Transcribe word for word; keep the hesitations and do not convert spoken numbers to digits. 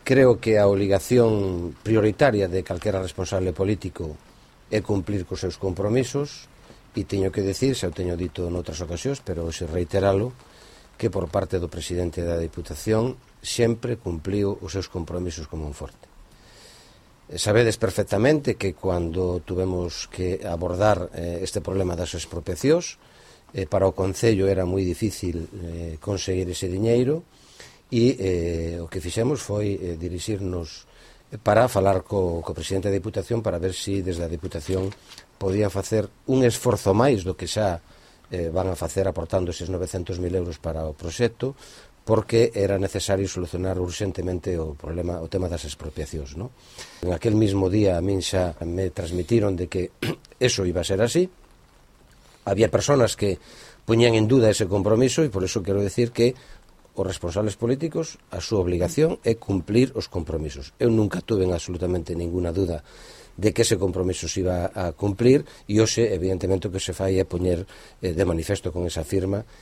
Creo que a obrigación prioritaria de calquera responsable político é cumplir cos seus compromisos, e teño que decir, xa o teño dito noutras ocasións, pero hoxe reiteralo, que por parte do presidente da Diputación sempre cumpliu os seus compromisos como un forte. Sabedes perfectamente que cando tuvemos que abordar eh, este problema das expropiacións, eh, para o Concello era moi difícil eh, conseguir ese diñeiro, e eh, o que fixemos foi eh, dirixirnos para falar co, co presidente da Diputación para ver se si desde a Diputación podían facer un esforzo máis do que xa eh, van a facer aportando eses novecentos mil euros para o proxecto, porque era necesario solucionar urgentemente o problema, o tema das expropiacións, ¿no? En aquel mismo día a min xa me transmitiron de que eso iba a ser así. Había personas que poñían en duda ese compromiso, e por eso quero decir que os responsables políticos, a súa obligación é cumplir os compromisos. Eu nunca tuve absolutamente ninguna duda de que ese compromiso se iba a cumplir, e hoxe, evidentemente, o que se fai é poñer eh, de manifesto con esa firma